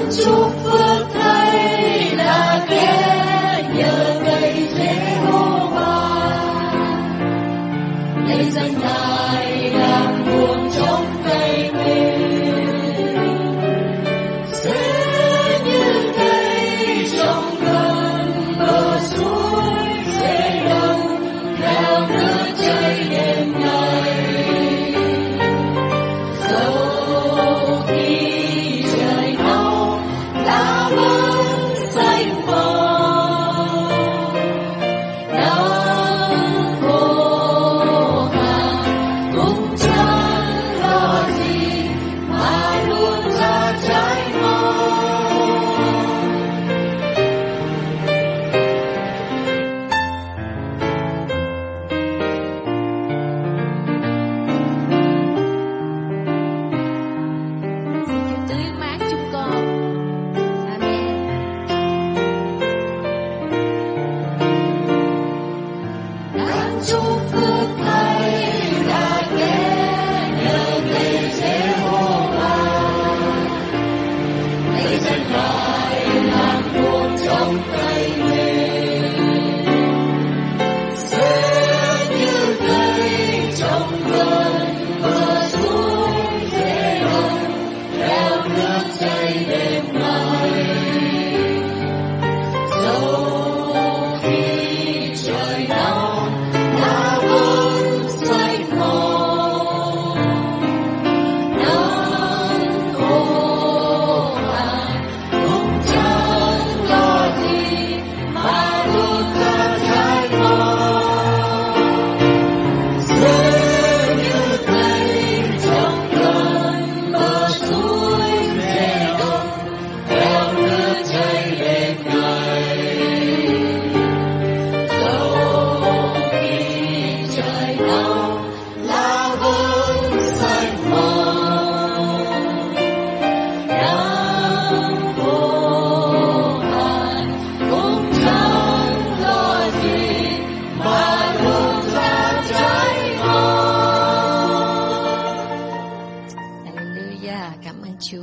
chúc phước thay là kẻ nhờ cậy Giê-hô-va, lấy danh Ngài làm nguồn trong cây mình, sẽ như cây trong gần bờ suối, sẽ đông theo nước chảy đêm ngày. Dẫu khi trời nóng lá vẫn xanh màu, nắng khô hạn cũng chẳng lo gì mà luôn ra trái ngon. Tưới mát chúng con. Amen. Đáng chúc phước thay là kẻ nhờ cậy Giê-hô-va, lấy danh Ngài làm nguồn trong tay mình, sẽ như cây trong gần bờ suối, sẽ đông theo nước chảy đêm ngày. Dẫu khi trời nóng lá vẫn xanh màu, nắng khô hạn cũng chẳng lo gì mà luôn ra trái ngon. Sẽ như cây trong gần bờ suối, sẽ đông theo nước chảy đêm ngày. Dẫu khi trời nóng lá vẫn xanh màu, nắng khô hạn cũng chẳng lo gì mà luôn ra trái ngon. Hallelujah, cảm ơn Chúa.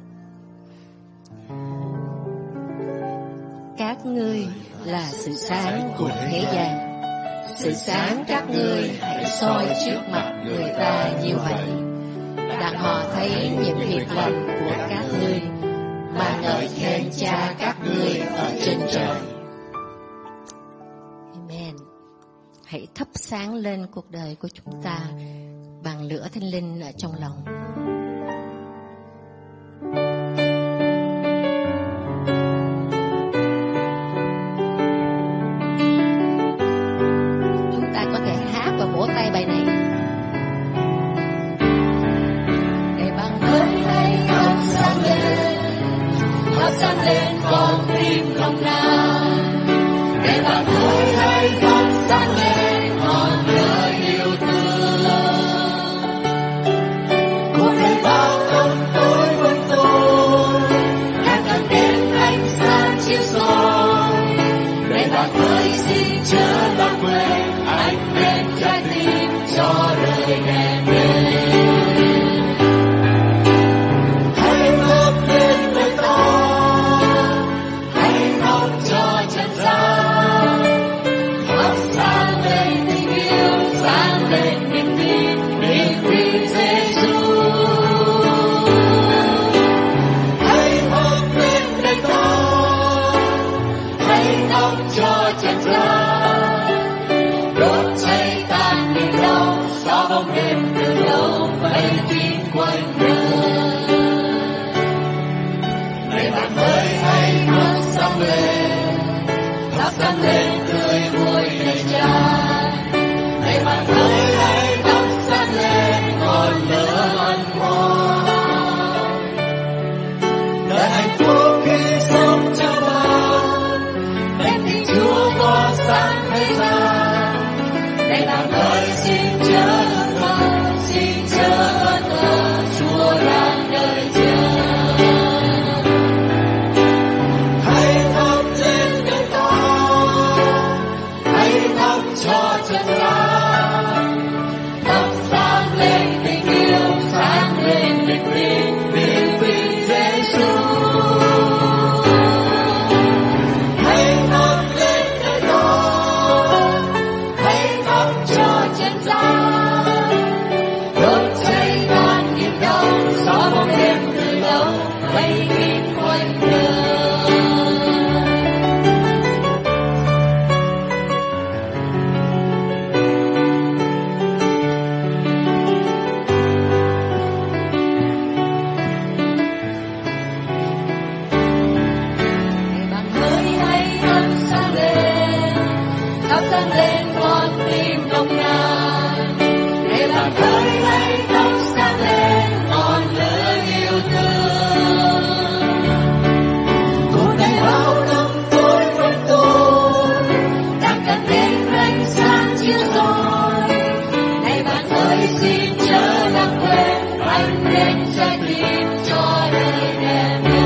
Các ngươi là sự sáng của thế gian. Sự sáng các ngươi hãy soi trước mặt người ta như vậy, đặng họ thấy những việc lành của các ngươi mà ngợi khen Cha các ngươi ở trên trời. Amen. Hãy thắp sáng lên cuộc đời của chúng ta bằng lửa Thánh Linh ở trong lòng. Chúng ta có thể hát và vỗ tay bài này. Để bằng Hỡi hãy thắp sáng lên con tim không nào, để bạn hỡi hãy thắp sáng lên ngọn lửa yêu thương. Cuộc đời bao năm tối quân tôi đang cần đến ánh sáng chiếu soi, để bạn hỡi xin chớ lãng quên ánh lên trái tim cho đời đèn lên. Hãy ngước lên với ta, hãy khóc cho trần gian, con tim nồng nàn, để bàn tay hãy thắp sáng lên ngọn lửa yêu thương. Cuộc đời bao năm tôi quên tôi, đang cần đến ánh sáng chiếu rọi. Này bạn ơi xin chớ lãng quên, anh đến trái tim cho đời đẹp đẽ.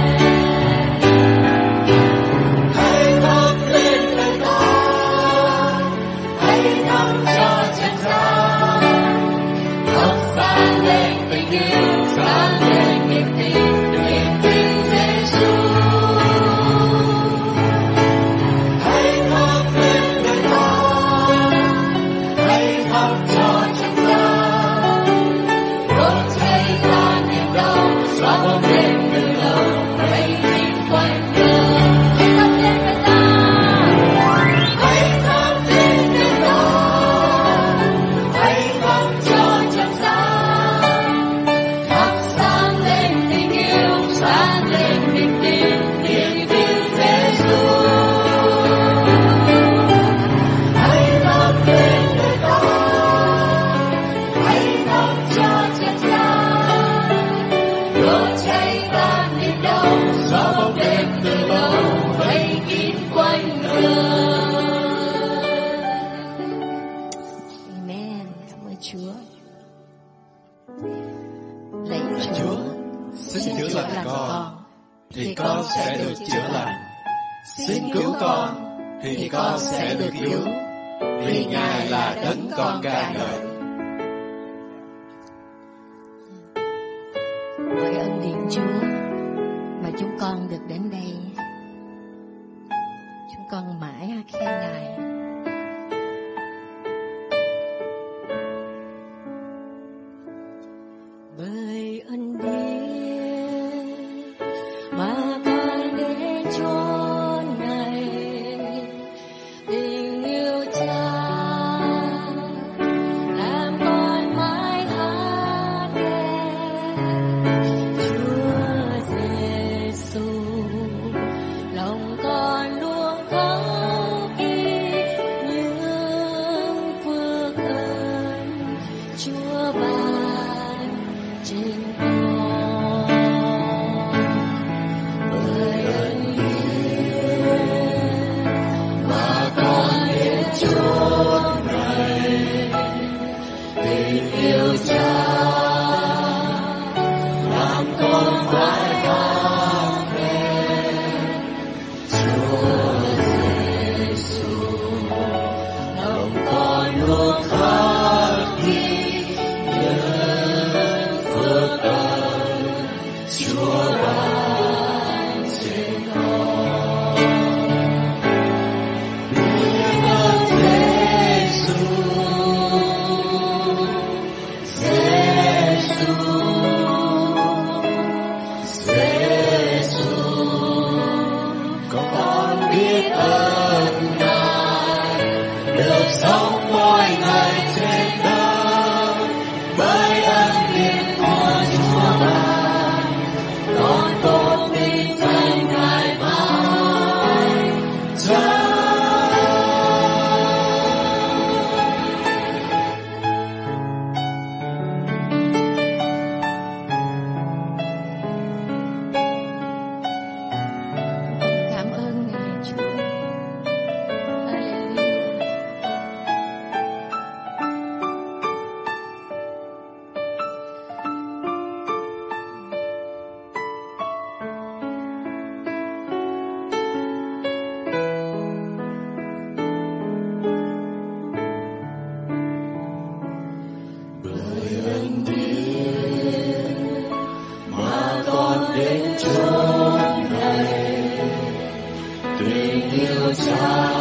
Hãy thắp lên đời ta, hãy thắp cho chân gian, thắp sáng lên tình yêu, sáng lên niềm tin Giêsu. Hãy thắp lên đời ta, hãy thắp cho chân gian, đốt cháy ta niềm đau, xóa bóng đêm từ lâu, hãy tin quanh đời. Hãy thắp lên đời ta, hãy thắp lên đời ta, hãy thắp cho chân gian, thắp sáng lên tình yêu, sáng lên niềm tin Giêsu. Hãy thắp lên đời ta, hãy thắp cho chân gian, đốt cháy ta niềm đau, xóa bóng đêm từ lâu, hãy kín quanh đời. Amen. Cảm ơn Chúa. Lạy Chúa, Xin chữa lành con, thì con sẽ được chữa lành. Xin cứu con, thì con sẽ được cứu, vì Ngài là đấng con ca ngợi. bởi ân điển Chúa mà chúng con được đến đây. Chúng con mãi khen Ngài. Bởi ân điển mà con đến chốn này, tình yêu Cha làm con mãi hát lên. Chúa Giêsu, lòng con luôn khóc ghi những phước ơn Chúa ban trên con. Bởi ân điển mà con đến chốn này, tình yêu Cha làm con mãi hát lên. Chúa Giêsu, lòng con luôn khắc ghi những phước ơn Chúa ban trên con. Biết ơn Giêsu, Giêsu, Giêsu, con biết ơn Ngài, được sống mỗi ngày trên đất. Bởi ân điển của Chúa ban, con tôn vinh danh Ngài mãi chẳng. Cảm ơn Ngài Chúa. Hallelujah. Bởi ân điển mà con đến chốn này, tình yêu Cha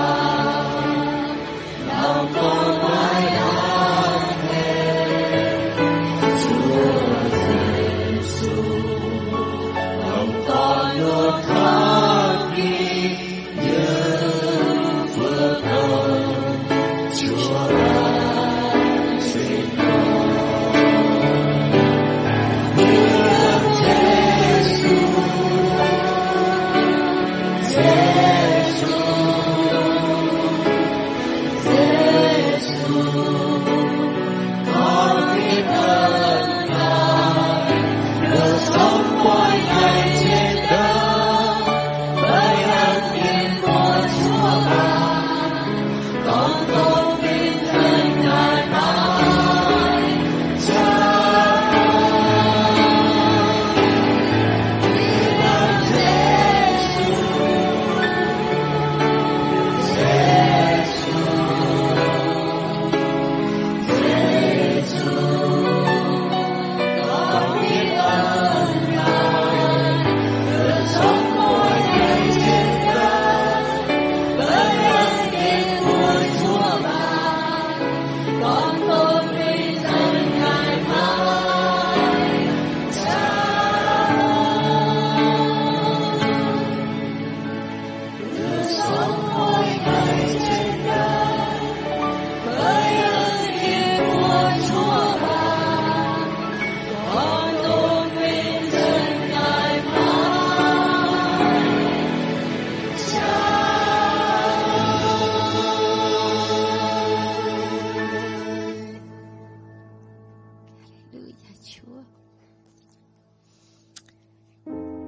làm con mãi hát lên. Chúa Giêsu, lòng con luôn khắc ghi những phước ơn Chúa ban trên con. Biết ơn Giêsu, Giêsu,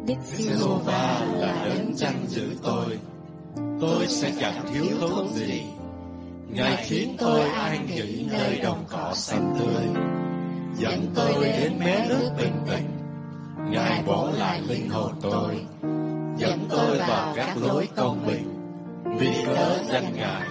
Đức Giê-hô-va là đấng chăn giữ tôi sẽ chẳng thiếu thốn gì. Ngài khiến tôi an nghỉ nơi đồng cỏ xanh tươi, dẫn tôi đến mé nước bình tĩnh. Ngài bỏ lại linh hồn tôi, dẫn tôi vào các lối công bình vì cớ danh Ngài.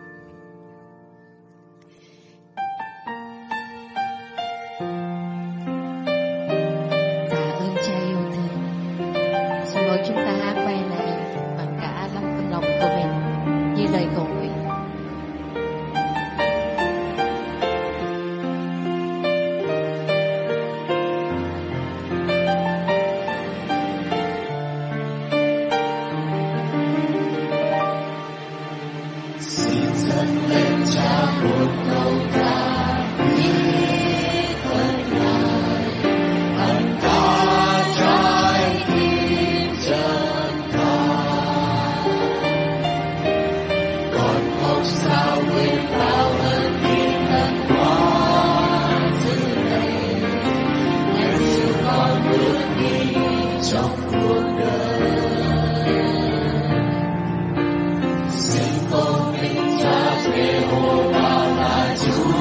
Tạ ơn Cha yêu thương. Xin mời chúng ta quay lại bằng cả tâm lòng của mình như lời cầu nguyện. Chúa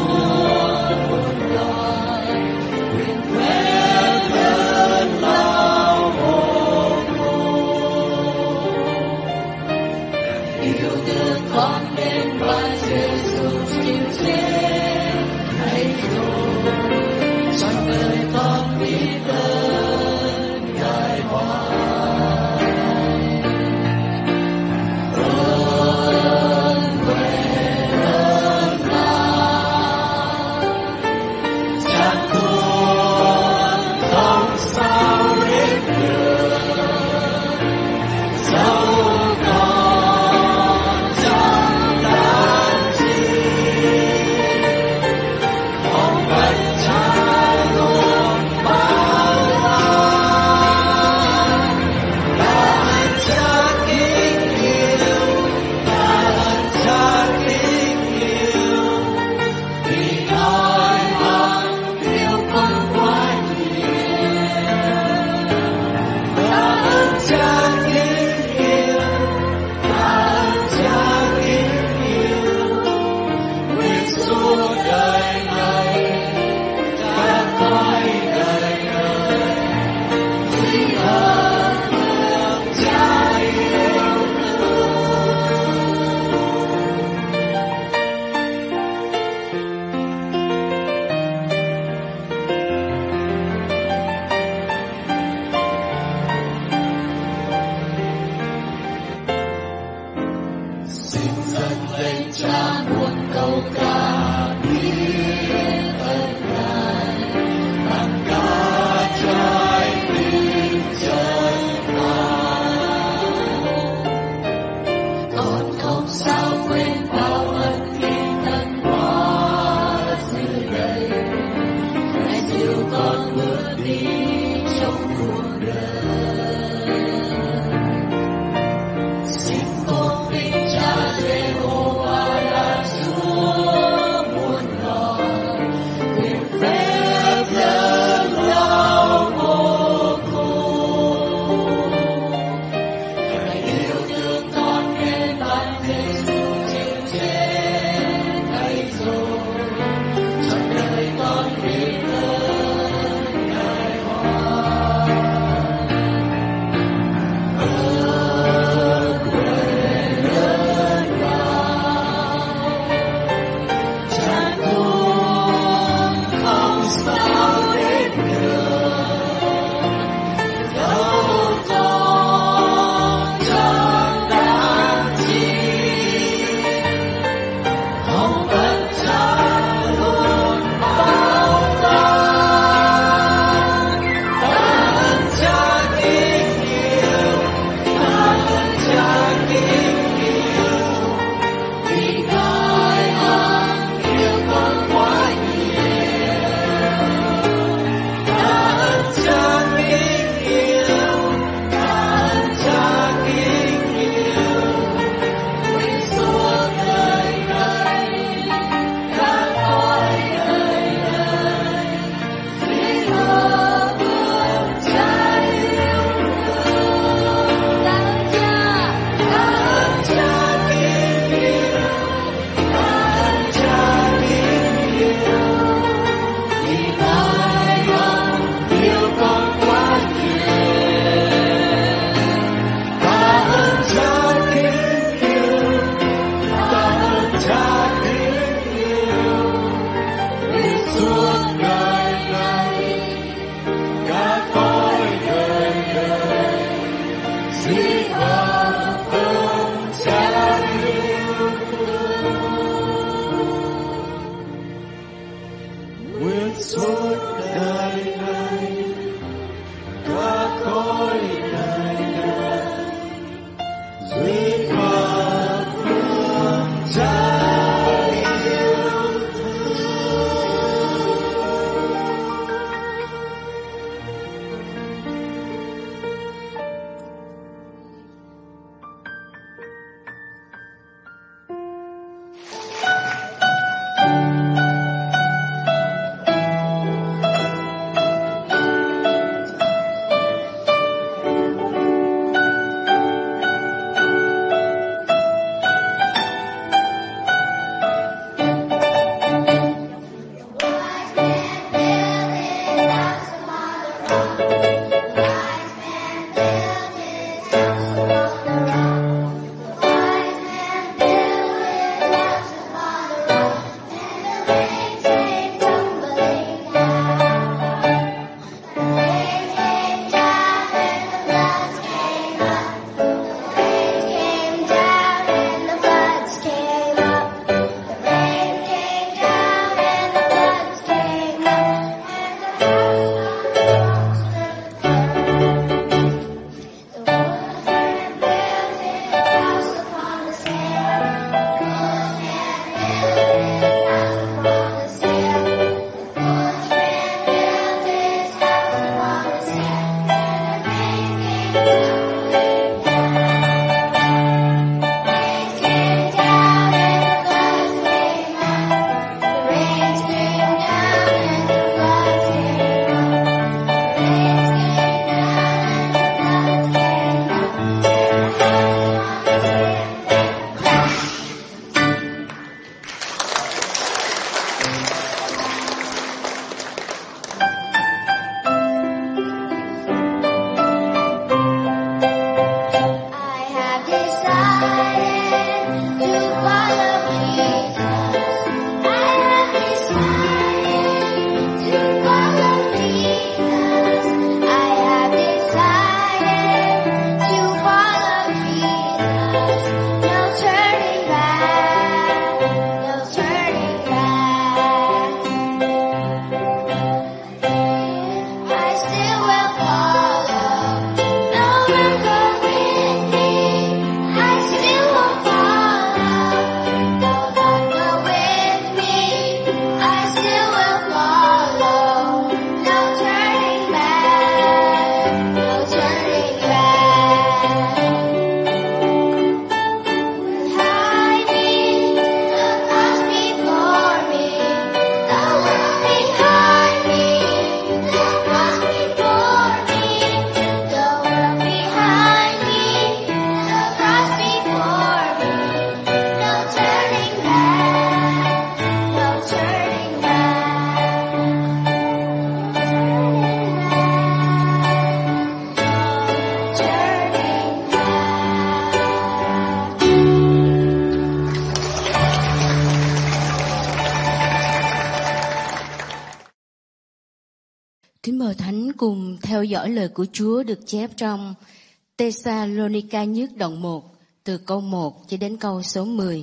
Kính mời Thánh cùng theo dõi lời của Chúa được chép trong Thessalonica nhất đoạn 1, từ câu 1 cho đến câu số 10.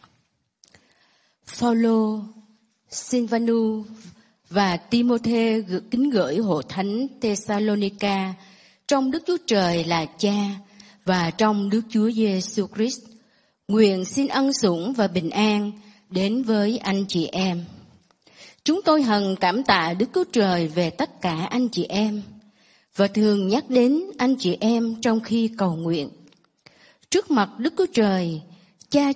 Phaolô, Silvanu và Timôthê kính gửi hội thánh Thessalonica trong Đức Chúa Trời là Cha và trong Đức Chúa Giêsu Christ. Nguyện xin ân sủng và bình an đến với anh chị em. Chúng tôi hằng cảm tạ Đức Chúa Trời về tất cả anh chị em và thường nhắc đến anh chị em trong khi cầu nguyện. Trước mặt Đức Chúa Trời, Cha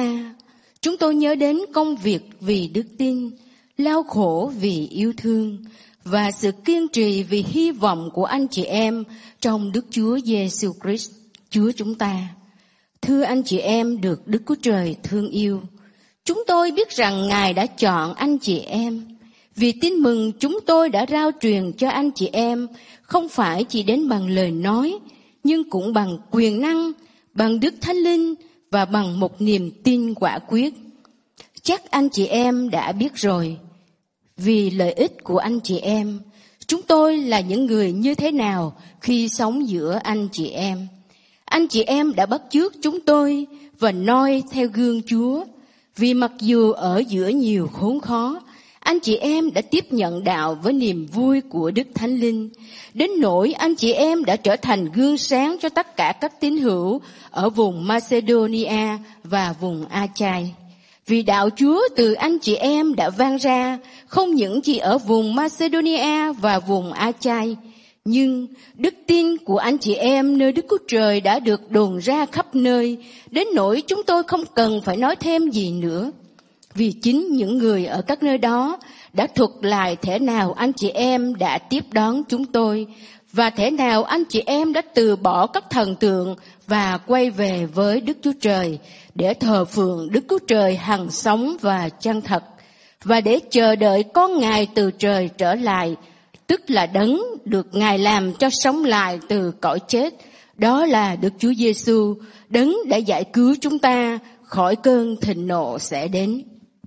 chúng tôi nhớ đến công việc vì đức tin, lao khổ vì yêu thương và sự kiên trì vì hy vọng của anh chị em trong Đức Chúa Giêsu Christ, Chúa chúng ta. Thưa anh chị em được Đức Chúa Trời thương yêu, chúng tôi biết rằng Ngài đã chọn anh chị em. Vì tin mừng chúng tôi đã rao truyền cho anh chị em không phải chỉ đến bằng lời nói, nhưng cũng bằng quyền năng, bằng Đức Thánh Linh và bằng một niềm tin quả quyết. Chắc anh chị em đã biết rồi. Vì lợi ích của anh chị em, chúng tôi là những người như thế nào khi sống giữa anh chị em. Anh chị em đã bắt chước chúng tôi và noi theo gương Chúa. Vì mặc dù ở giữa nhiều khốn khó, anh chị em đã tiếp nhận đạo với niềm vui của Đức Thánh Linh, đến nỗi anh chị em đã trở thành gương sáng cho tất cả các tín hữu ở vùng Macedonia và vùng Achai. Vì đạo Chúa từ anh chị em đã vang ra, không những chỉ ở vùng Macedonia và vùng Achai, nhưng đức tin của anh chị em nơi Đức Chúa Trời đã được đồn ra khắp nơi, đến nỗi chúng tôi không cần phải nói thêm gì nữa. Vì chính những người ở các nơi đó đã thuật lại thể nào anh chị em đã tiếp đón chúng tôi, và thể nào anh chị em đã từ bỏ các thần tượng và quay về với Đức Chúa Trời để thờ phượng Đức Chúa Trời hằng sống và chân thật, và để chờ đợi con Ngài từ trời trở lại, tức là Đấng được Ngài làm cho sống lại từ cõi chết. Đó là Đức Chúa Giêsu, Đấng đã giải cứu chúng ta khỏi cơn thịnh nộ sẽ đến.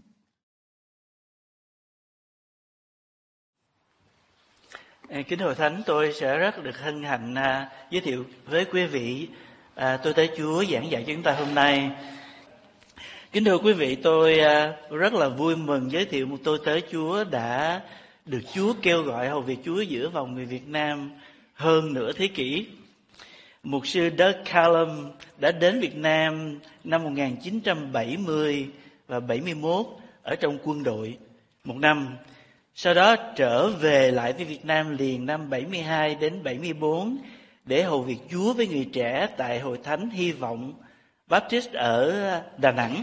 Kính hội thánh, tôi sẽ rất được hân hạnh giới thiệu với quý vị tôi tới Chúa giảng dạy cho chúng ta hôm nay. Kính thưa quý vị, tôi rất là vui mừng giới thiệu một tôi tới Chúa đã được Chúa kêu gọi hầu việc Chúa giữa vòng người Việt Nam hơn nửa thế kỷ. Mục sư Doug Callum đã đến Việt Nam năm 1970 và 71 ở trong quân đội một năm. Sau đó trở về lại với Việt Nam liền năm 72 đến 74 để hầu việc Chúa với người trẻ tại Hội Thánh Hy Vọng Baptist ở Đà Nẵng.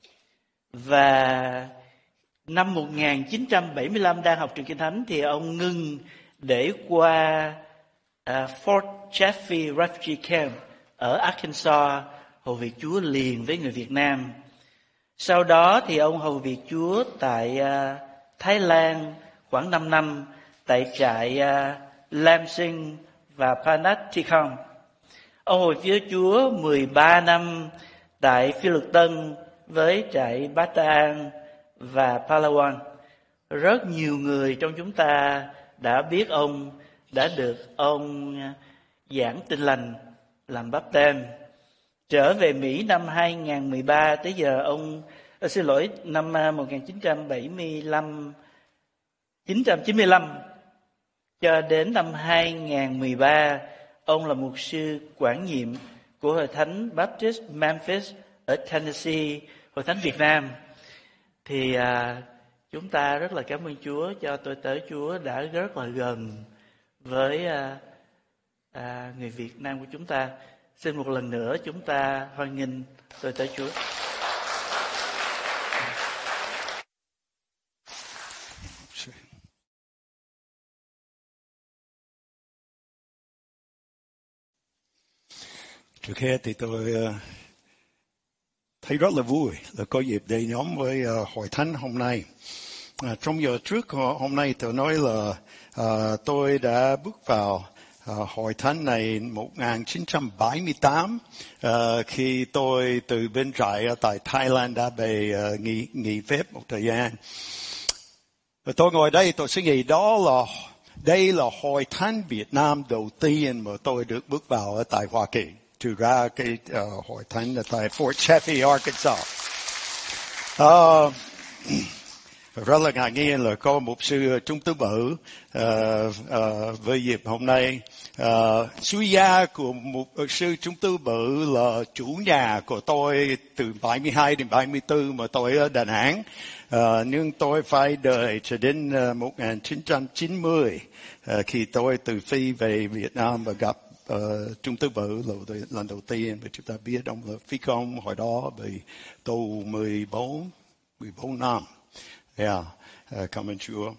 Và năm 1975 đang học trường Kinh Thánh thì ông ngưng để qua Fort Chaffee Refugee Camp ở Arkansas hầu việc Chúa liền với người Việt Nam. Sau đó thì ông hầu việc Chúa tại Thái Lan khoảng 5 năm tại trại Lam Sinh và Panachikon. Ông hầu việc Chúa 13 năm tại Phi Luật Tân với trại Bataan và Palawan. Rất nhiều người trong chúng ta đã biết ông, đã được ông giảng Tin Lành, làm báp têm. Trở về Mỹ năm 2013 tới giờ năm 1995 cho đến năm 2013, ông là mục sư quản nhiệm của Hội Thánh Baptist Memphis ở Tennessee, Hội Thánh Việt Nam. Thì chúng ta rất là cảm ơn Chúa cho tôi tới Chúa đã rất là gần với người Việt Nam của chúng ta. Xin một lần nữa chúng ta hoan nghênh tôi tới Chúa. Trước hết thì tôi thấy rất là vui là có dịp để nhóm với hội thánh hôm nay. Trong giờ trước hôm nay tôi nói là tôi đã bước vào hội thánh này 1978 khi tôi từ bên trại tại Thái Lan đã về nghỉ phép một thời gian. Và tôi ngồi đây tôi suy nghĩ đó là Đây là hội thánh Việt Nam đầu tiên mà tôi được bước vào ở tại Hoa Kỳ. Trừ ra cái hội thánh ở tại Fort Chaffee, Arkansas. Rất là ngạc nhiên là có một sư Trung Tứ Bự với dịp hôm nay. Sư gia của một sư Trung Tứ Bự là chủ nhà của tôi từ 72 đến 74 mà tôi ở Đà Nẵng. Nhưng tôi phải đợi cho đến 1990 khi tôi từ Phi về Việt Nam và gặp Trung Tứ Bự lần đầu tiên. Và chúng ta biết ông là phi công hồi đó bị tù 14 năm. Cảm ơn Chúa.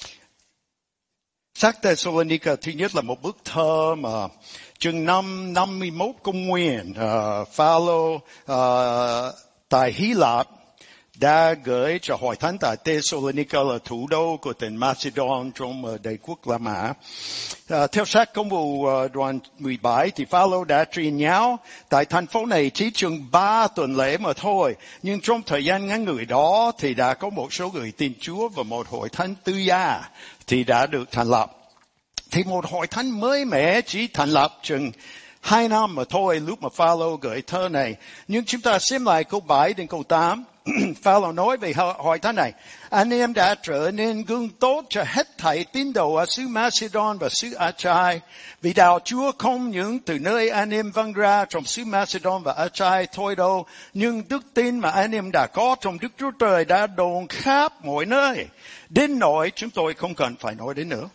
Sách Thessalonica thứ nhất là một bức thơ mà chừng năm 51 công nguyên, Phaolô tại Hy Lạp đã gửi cho hội thánh tại Thessalonica là thủ đô của tỉnh Macedon trong Đế quốc La Mã. Theo sách Công vụ đoạn 17 thì Phaolô đã truyền giáo tại thành phố này chỉ chừng 3 tuần lễ mà thôi. Nhưng trong thời gian ngắn ngủi đó thì đã có một số người tin Chúa và một hội thánh tư gia thì đã được thành lập. Thì một hội thánh mới mẻ chỉ thành lập chừng 2 năm mà thôi lúc mà Phaolô gửi thơ này. Nhưng chúng ta xem lại câu 7 đến câu 8. Phaolô nói về hội thánh này: anh em đã trở nên gương tốt cho hết thảy tín đồ ở xứ Macedon và xứ Achai, vì đạo Chúa không những từ nơi anh em vâng ra trong xứ Macedon và Achai thôi đâu, nhưng đức tin mà anh em đã có trong Đức Chúa Trời đã đồn khắp mọi nơi, đến nỗi chúng tôi không cần phải nói đến nữa.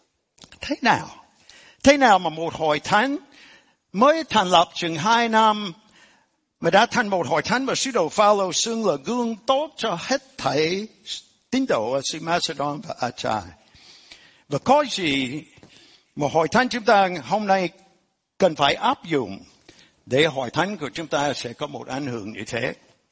Thế nào mà một hội thánh mới thành lập chừng 2 năm mà đã thành một hội thánh mà sứ đồ Phaolô xưng là gương tốt cho hết thảy tín đồ ở xứ Macedon và Achai? Và có gì một hội thánh chúng ta hôm nay cần phải áp dụng để hội thánh của chúng ta sẽ có một ảnh hưởng như thế?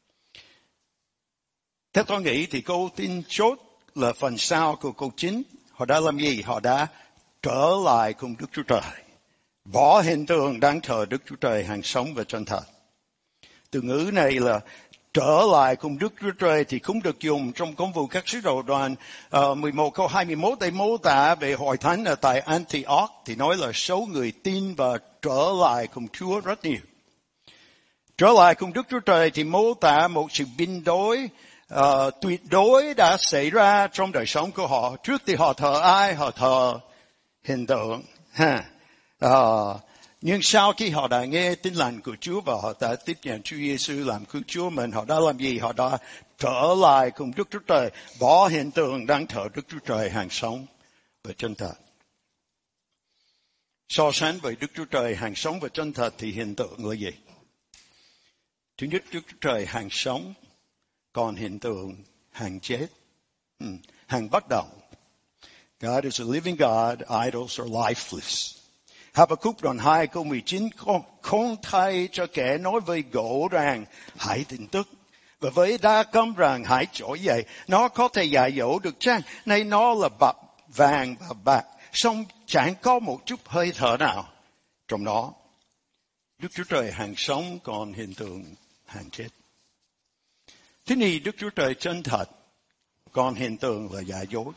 Theo tôi nghĩ thì câu tin chốt là phần sau của câu 9. Họ đã làm gì? Họ đã trở lại cùng Đức Chúa Trời, bỏ hiện tượng đang thờ Đức Chúa Trời hàng sống và chân thật. Từ ngữ này là trở lại cùng Đức Chúa Trời thì cũng được dùng trong Công vụ các sứ đồ đoạn 11 câu 21 để mô tả về hội thánh ở tại Antioch, thì nói là số người tin và trở lại cùng Chúa rất nhiều. Trở lại cùng Đức Chúa Trời thì mô tả một sự biến đổi tuyệt đối đã xảy ra trong đời sống của họ. Trước thì họ thờ ai? Họ thờ hiện tượng. Nhưng sau khi họ đã nghe tin lành của Chúa và họ đã tiếp nhận Chúa Giêsu làm cứu Chúa mình, họ đã làm gì? Họ đã trở lại cùng Đức Chúa Trời, bỏ hiện tượng đang thờ Đức Chúa Trời hàng sống và chân thật. So sánh với Đức Chúa Trời hàng sống và chân thật thì hiện tượng là gì? Thứ nhất, Đức Chúa Trời hàng sống, còn hiện tượng hàng chết, hàng bất động. God is a living God, idols are lifeless. Habakkuk đoạn 2 câu 19: không thay cho kẻ nói với gỗ rằng hãy tin tức, và với đa câm rằng hãy trỗi dậy. Nó có thể dạy dỗ được chăng? Nay nó là bạc vàng và bạc, song chẳng có một chút hơi thở nào trong nó. Đức Chúa Trời hàng sống, còn hiện tượng hàng chết. Thế thì Đức Chúa Trời chân thật, còn hiện tượng là giả dối.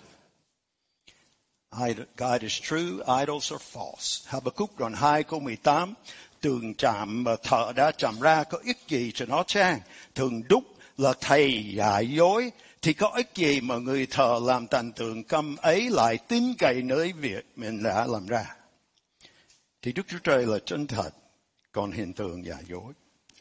God is true, idols are false. Habakkuk đoạn 2 câu 18: tường chạm mà thợ đã chạm ra có ích gì cho nó chăng? Thường đúc là thầy giả dối, thì có ích gì mà người thợ làm thành tượng câm ấy lại tin cậy nơi việc mình đã làm ra? Thì Đức Chúa Trời là chân thật, còn hiện tượng giả dối.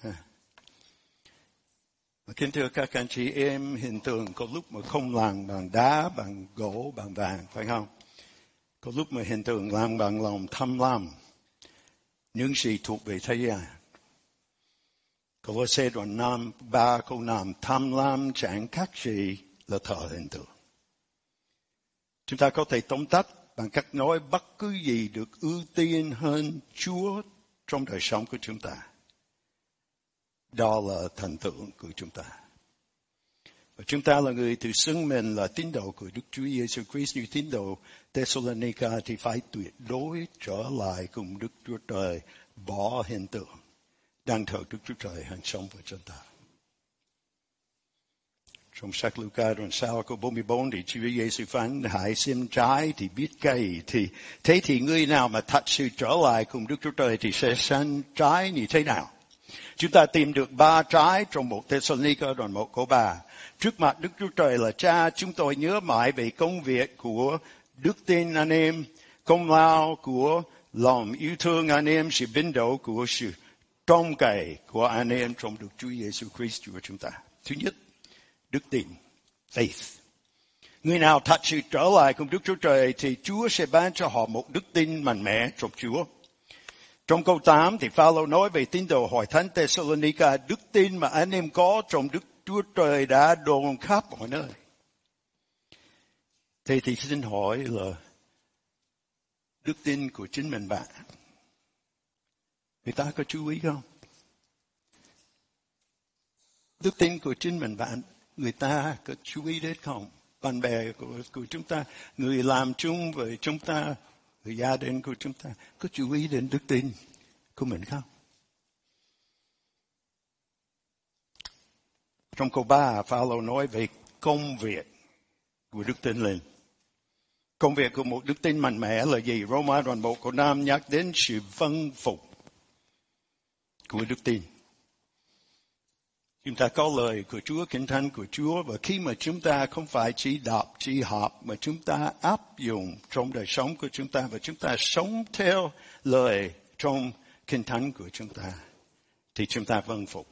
Kính thưa các anh chị em, hiện tượng có lúc mà không làm bằng đá, bằng gỗ, bằng vàng, phải không? Có lúc mà hiện tượng làm bằng lòng tham lam, những gì thuộc về thế gian. Cô-lô-sê đoạn 3 câu 5: tham lam chẳng khác gì là thờ hiện tượng. Chúng ta có thể tóm tắt bằng cách nói bất cứ gì được ưu tiên hơn Chúa trong đời sống của chúng ta, đó là thần tượng của chúng ta. Và chúng ta là người tự xưng mình là tín đồ của Đức Chúa Giêsu Christ, như tín đồ Thessalonica thì phải tuyệt đối trở lại cùng Đức Chúa Trời, bỏ hiện tượng đang thờ Đức Chúa Trời hàng sống và chân thật. Trong sách Luca đoạn sau câu 44 thì Chúa Giêsu phán hãy xem trái thì biết cây. Thì thế thì người nào mà thật sự trở lại cùng Đức Chúa Trời thì sẽ sanh trái như thế nào? Chúng ta tìm được 3 trái trong 1 Thessalonica đoạn 1 câu 3. Trước mặt Đức Chúa Trời là Cha, chúng tôi nhớ mãi về công việc của đức tin anh em, công lao của lòng yêu thương anh em, sự biến đổi của sự trông cậy của anh em trong Đức Chúa Giêsu Christ Chúa chúng ta. Thứ nhất, đức tin, faith. Người nào thật sự trở lại cùng Đức Chúa Trời thì Chúa sẽ ban cho họ một đức tin mạnh mẽ trong Chúa. Trong câu 8 thì Phaolô nói về tín đồ hội thánh Thessalonica, đức tin mà anh em có trong Đức Chúa Trời đã đồn khắp mọi nơi. Thế thì xin hỏi là đức tin của chính mình bạn, người ta có chú ý không? Đức tin của chính mình bạn, người ta có chú ý đến không? Bạn bè của chúng ta, người làm chung với chúng ta, người gia đình của chúng ta, có chú ý đến đức tin của mình không? Trong câu 3, Phaolô nói về công việc của đức tin linh. Công việc của một đức tin mạnh mẽ là gì? Roma đoạn 1 câu 5 nhắc đến sự vâng phục của đức tin. Chúng ta có lời của Chúa, Kinh Thánh của Chúa, và khi mà chúng ta không phải chỉ đọc, chỉ học, mà chúng ta áp dụng trong đời sống của chúng ta, và chúng ta sống theo lời trong Kinh Thánh của chúng ta, thì chúng ta vâng phục.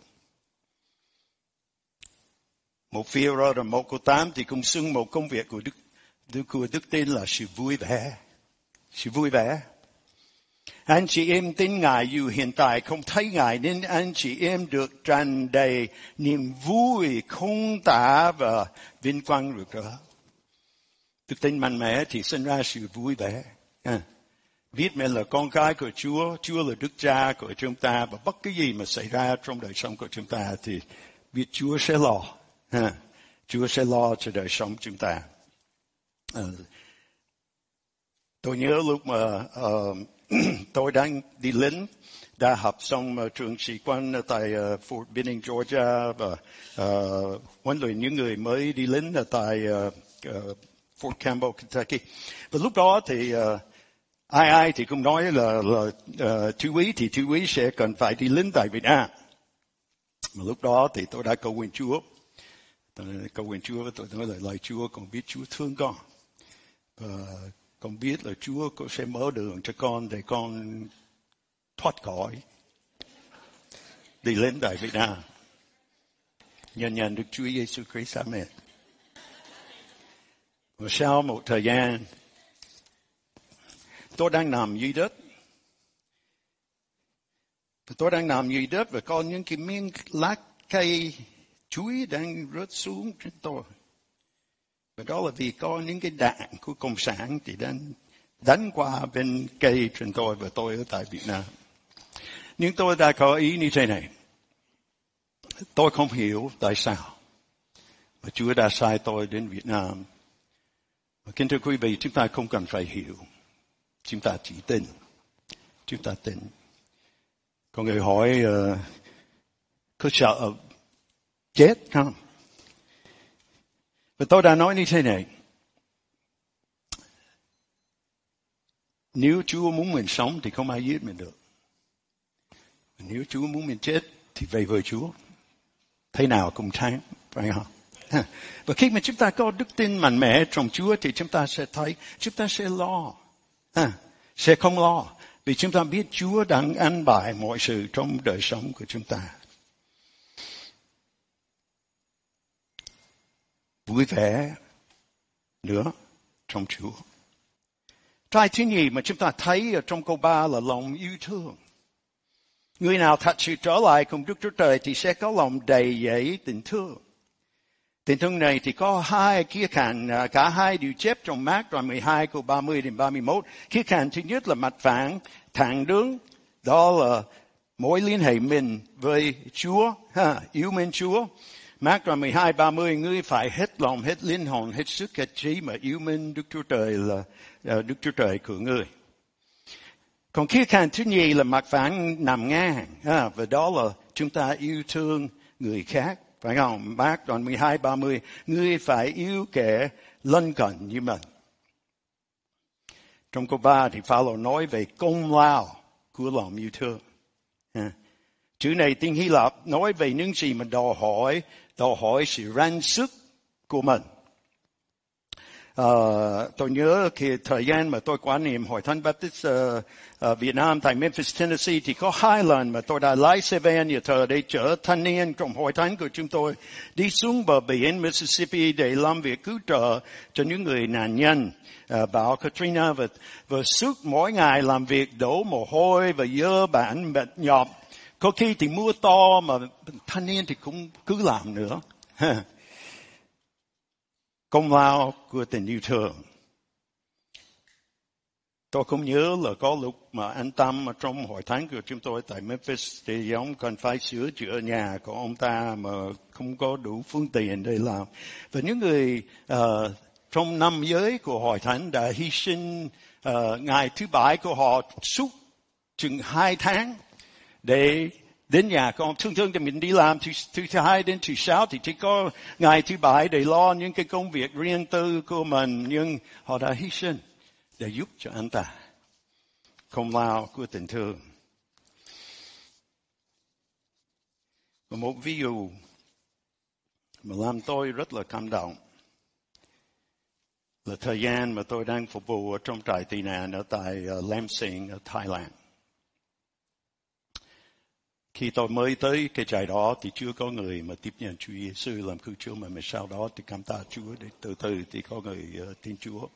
Một Phi-e-rơ đoạn 1 câu 8 thì cũng xưng một công việc của đức tin là sự vui vẻ. Sự vui vẻ. Anh chị em tin Ngài dù hiện tại không thấy Ngài, nên anh chị em được tràn đầy niềm vui không tả và vinh quang rực rỡ. Đức tin mạnh mẽ thì sinh ra sự vui vẻ. Biết mình là con cái của Chúa, Chúa là Đức Cha của chúng ta, và bất cứ gì mà xảy ra trong đời sống của chúng ta thì biết Chúa sẽ lo. Chúa sẽ lo cho đời sống chúng ta. Tôi nhớ lúc mà tôi đang đi lính, đã học xong trường sĩ quan tại Fort Benning, Georgia, và huấn luyện những người mới đi lính tại Fort Campbell, Kentucky. Và lúc đó thì ai thì cũng nói là thiếu úy sẽ cần phải đi lính tại Việt Nam. Mà lúc đó thì tôi đã cầu nguyện Chúa. Cầu nguyện Chúa, tôi nói lời Chúa, con biết Chúa thương con. Và con biết là Chúa sẽ mở đường cho con để con thoát khỏi đi lên tại Việt Nam. Nhân Đức Chúa Giêsu Christ. Amen. Và sau một thời gian, tôi đang nằm dưới đất. Tôi đang nằm dưới đất và có những cái miếng lá cây chuối đang rớt xuống trên tôi. Và đó là vì có những cái đạn của Cộng sản thì đang đánh qua bên cây trên tôi, và tôi ở tại Việt Nam. Nhưng tôi đã có ý như thế này. Tôi không hiểu tại sao mà Chúa đã sai tôi đến Việt Nam. Và kính thưa quý vị, chúng ta không cần phải hiểu. Chúng ta chỉ tin. Chúng ta tin. Có người hỏi, có sợ chết không? Và tôi đã nói như thế này. Nếu Chúa muốn mình sống thì không ai giết mình được. Nếu Chúa muốn mình chết thì về với Chúa. Thế nào cũng thắng, phải không? Và khi mà chúng ta có đức tin mạnh mẽ trong Chúa thì chúng ta sẽ thấy, chúng ta sẽ lo. Sẽ không lo. Vì chúng ta biết Chúa đang an bài mọi sự trong đời sống của chúng ta. Vui vẻ nữa trong Chúa. Trái thứ nhì mà chúng ta thấy ở trong câu 3 là lòng yêu thương. Người nào thật sự trở lại cùng Đức Chúa Trời thì sẽ có lòng đầy dẫy tình thương. Tình thương này thì có hai khía cạnh, cả hai đều chép trong Mác đoạn 12 câu 30 đến 31. Khía cạnh thứ nhất là mặt phẳng, thẳng đứng, đó là mối liên hệ mình với Chúa, yêu mến Chúa. Mác đoạn 12, 30, ngươi phải hết lòng, hết linh hồn, hết sức, hết trí mà yêu mến Đức Chúa Trời là Đức Chúa Trời của ngươi. Còn khía cạnh thứ nhì là mặt phẳng nằm ngang, và đó là chúng ta yêu thương người khác. Phải không? Mác đoạn 12-30, ngươi phải yêu kẻ lân cận như mình. Trong câu 3 thì Phaolô nói về công lao của lòng yêu thương. Chữ này tiếng Hy Lạp nói về những gì mà đòi hỏi sự răn sức của mình. Tôi nhớ khi thời gian mà tôi quản niệm Hội Thánh Baptist Việt Nam tại Memphis, Tennessee thì có 2 lần mà tôi đã lái xe van nhà thờ để chở thanh niên trong Hội Thánh của chúng tôi đi xuống bờ biển Mississippi để làm việc cứu trợ cho những người nạn nhân bão Katrina và suốt mỗi ngày làm việc đổ mồ hôi và dơ bẩn mệt nhọc. Có khi thì mưa to mà thanh niên thì cũng cứ làm nữa. Công lao của tình yêu thương. Tôi không nhớ là có lúc mà anh Tâm ở trong hội thánh của chúng tôi tại Memphis thì ông còn phải sửa chữa nhà của ông ta mà không có đủ phương tiện để làm. Và những người trong năm giới của hội thánh đã hy sinh ngày thứ Bảy của họ suốt chừng 2 tháng để đến nhà con. Thường thì mình đi làm thứ Hai đến thứ Sáu thì chỉ có ngày thứ Bảy để lo những cái công việc riêng tư của mình, nhưng họ đã hy sinh để giúp cho anh ta. Công lao của tình thương. Và một ví dụ mà làm tôi rất là cảm động là thời gian mà tôi đang phục vụ ở trong trại tị nạn ở tại Lamsing ở Thái Lan. Khi tôi mới tới cái trại đó thì chưa có người mà tiếp nhận Chúa Giêsu làm cứu Chúa, mà sau đó thì cảm tạ Chúa để từ từ thì có người tin Chúa.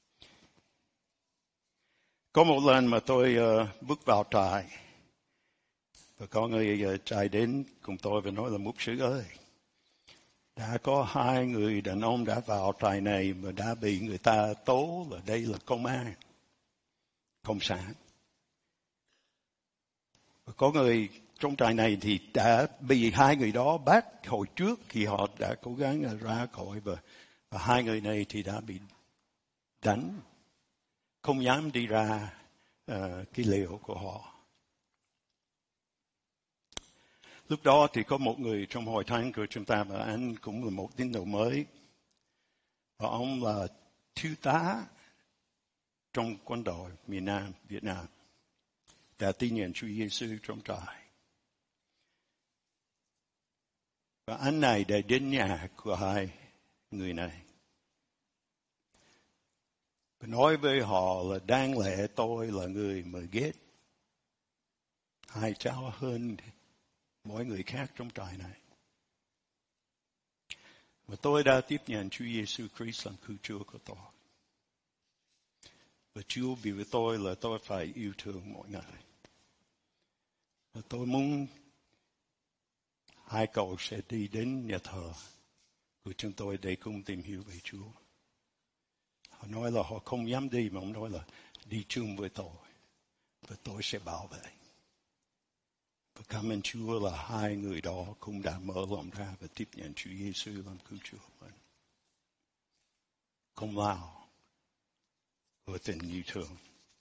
Có một lần mà tôi bước vào trại và có người trại đến cùng tôi và nói là mục sư ơi, đã có 2 người đàn ông đã vào trại này mà đã bị người ta tố là đây là công an, cộng sản. Và có người trong trại này thì đã bị 2 người đó bắt hồi trước khi họ đã cố gắng ra khỏi, và 2 người này thì đã bị đánh, không dám đi ra cái lều của họ. Lúc đó thì có một người trong hội thánh của chúng ta, và anh cũng là một tín đồ mới, và ông là thiếu tá trong quân đội miền Nam Việt Nam, đã tin nhận Chúa Giêsu trong trại. Và anh này đã đến nhà của 2 người này và nói với họ là đáng lẽ tôi là người mà ghét 2 cháu hơn mỗi người khác trong trại này. Và tôi đã tiếp nhận Chúa Giêsu Christ làm cứu Chúa của tôi. Và Chúa biểu với tôi là tôi phải yêu thương mọi người. Và tôi muốn 2 cậu sẽ đi đến nhà thờ của chúng tôi để cùng tìm hiểu về Chúa. Họ nói là họ không dám đi, mà ông nói là đi chung với tôi và tôi sẽ bảo vệ. Và cảm ơn Chúa là 2 người đó cũng đã mở lòng ra và tiếp nhận Chúa Giêsu làm cứu Chúa của mình. Công lao của tình yêu thương.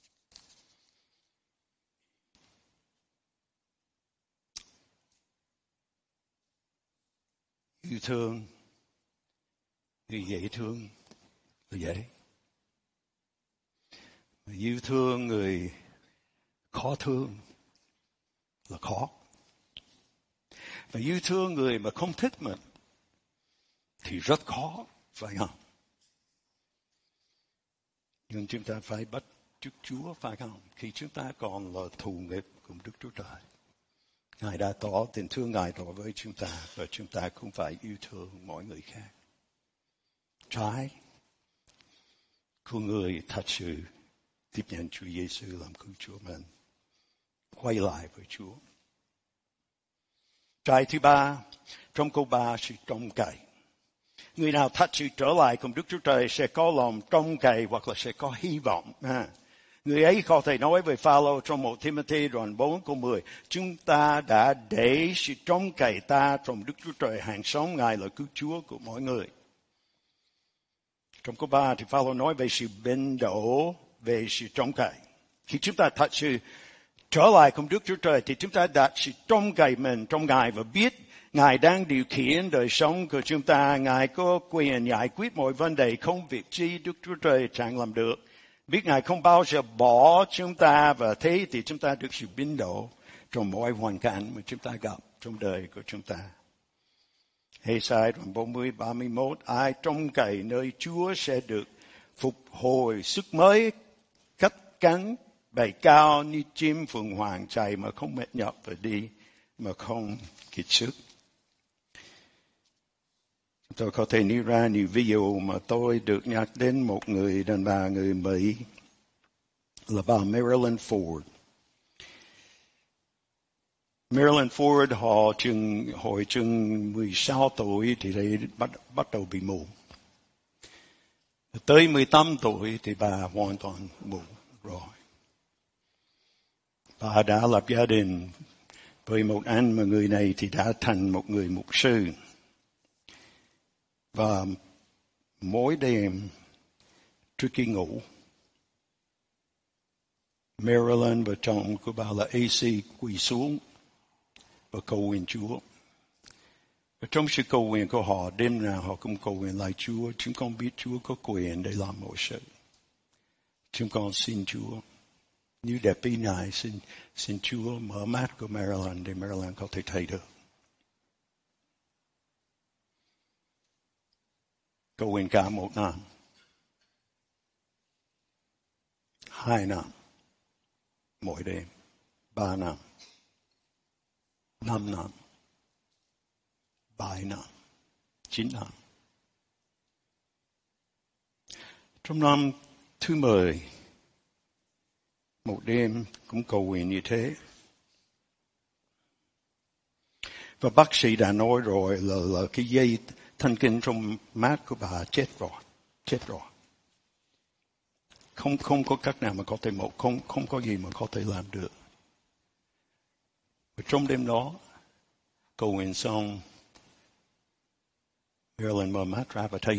Yêu thương người dễ thương là dễ, mà yêu thương người khó thương là khó. Và yêu thương người mà không thích mình thì rất khó, phải không? Nhưng chúng ta phải bắt chước Chúa, phải không? Khi chúng ta còn là thù nghịch cùng Đức Chúa Trời, Ngài đã tỏ tình thương Ngài đối với chúng ta, và chúng ta cũng phải yêu thương mọi người khác. Trái của người thật sự tiếp nhận Chúa Giêsu làm cứu Chúa mình, quay lại với Chúa. Trái thứ 3, trong câu 3, sự trông cậy. Người nào thật sự trở lại cùng Đức Chúa Trời sẽ có lòng trông cậy hoặc là sẽ có hy vọng. Người ấy có thể nói về Phaolô trong 1 Timothy đoạn 4 câu 10, chúng ta đã để sự trông cậy ta trong Đức Chúa Trời hàng sống, Ngài là cứu Chúa của mọi người. Trong câu 3 thì Phaolô nói về sự bền đổ, về sự trông cậy. Khi chúng ta thật sự trở lại cùng Đức Chúa Trời thì chúng ta đặt sự trông cậy mình trong Ngài và biết Ngài đang điều khiển đời sống của chúng ta. Ngài có quyền giải quyết mọi vấn đề, không việc chi Đức Chúa Trời chẳng làm được. Biết Ngài không bao giờ bỏ chúng ta, và thế thì chúng ta được sự biến đổi trong mọi hoàn cảnh mà chúng ta gặp trong đời của chúng ta. Ê-sai đoạn 40-31, ai trông cậy nơi Chúa sẽ được phục hồi sức mới, cất cánh bay cao như chim phượng hoàng, chạy mà không mệt nhọc, và đi mà không kiệt sức. Tôi có thể nêu ra nhiều ví dụ mà tôi được nhắc đến một người đàn bà người Mỹ là bà Marilyn Ford. Marilyn Ford hồi chừng 16 tuổi thì bắt đầu bị mù. Tới 18 tuổi thì bà hoàn toàn mù rồi. Bà đã lập gia đình với một anh mà người này thì đã thành một người mục sư. Và mỗi đêm trước khi ngủ, Marilyn và chồng của bà là AC quỳ xuống và cầu nguyện Chúa. Và trong sự cầu nguyện của họ, đêm nào họ cũng cầu nguyện lại Chúa. Chúng con biết Chúa có quyền để làm mọi sự. Chúng con xin Chúa, như đẹp ý này, xin Chúa mở mắt của Marilyn để Marilyn có thể thấy được. Cầu nguyện cả 1 năm, 2 năm, mỗi đêm, 3 năm, 5 năm, 7 năm, 9 năm. Trong năm thứ 10, một đêm cũng cầu nguyện như thế. Và bác sĩ đã nói rồi là cái dây thần kinh trong mắt của bà chết rồi. Không có cách nào mà có thể không có gì mà có thể làm được. Và trong đêm đó, cầu nguyện xong, Marilyn mở mắt ra và thấy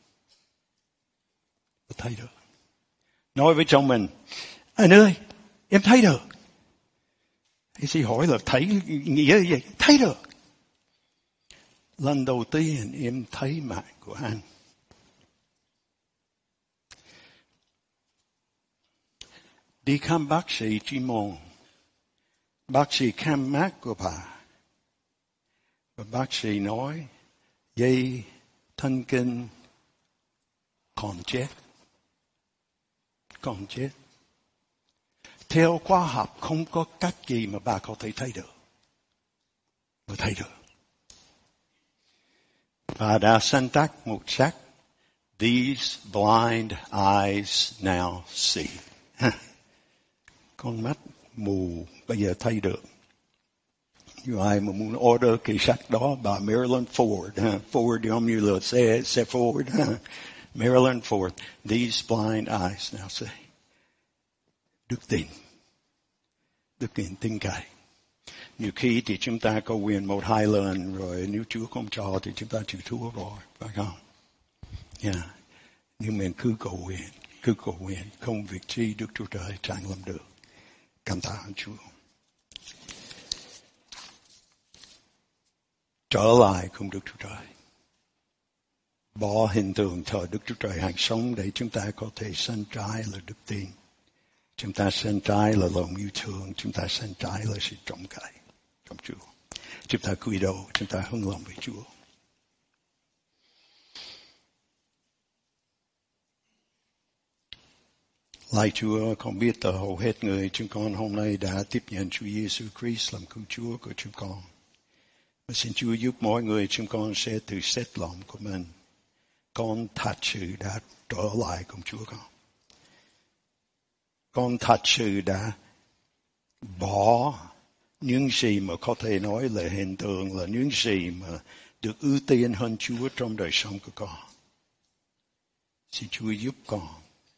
được. Nói với chồng mình, anh ơi, em thấy được. Thì chị hỏi là thấy nghĩa gì? Thấy được. Lần đầu tiên em thấy mặt của anh. Đi khám bác sĩ chuyên môn. Bác sĩ khám mắt của bà. Và bác sĩ nói, dây thần kinh còn chết. Theo khoa học không có cách gì mà bà có thể thấy được. Bà đã sáng tác một sách, These blind eyes now see. Con mắt mù bây giờ thấy được. Nếu ai mà muốn order cái sách đó, bà Marilyn Ford. Ford giống như là xe Ford. Marilyn Ford, These blind eyes now see. Đức tin, tin cậy. Nhiều khi thì chúng ta cầu nguyện 1-2 lần rồi nếu Chúa không cho thì chúng ta chịu thua rồi, phải không? Nhưng mình cứ cầu nguyện, không việc chi Đức Chúa Trời chẳng làm được. Cảm tạ Chúa. Trở lại cùng Đức Chúa Trời. Bỏ hình tượng thờ Đức Chúa Trời hàng sống để chúng ta có thể sanh trái là đức tin. Chúng ta sanh trái là lòng yêu thương. Chúng ta sanh trái là sự trông cậy trong Chúa. Chúng ta cúi đầu, chúng ta hưng lòng với Chúa. Lạy Chúa, con biết hầu hết người chúng con hôm nay đã tiếp nhận Chúa Giêsu Christ làm cứu Chúa của chúng con. Và xin Chúa giúp mỗi người chúng con sẽ tự xét lòng của mình. Con thật sự đã trở lại cùng Chúa con. Con thật sự đã bỏ những gì mà có thể nói là hình tượng, là những gì mà được ưu tiên hơn Chúa trong đời sống của con. Xin Chúa giúp con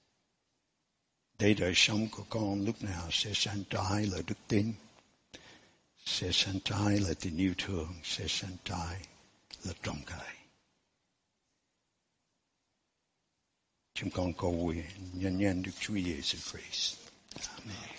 để đời sống của con lúc nào sẽ sanh trái là đức tin, sẽ sanh trái là tình yêu thương, sẽ sanh trái là trông cậy. Chúng con cầu nguyện nhân Đức Chúa Giêsu Christ. Amen.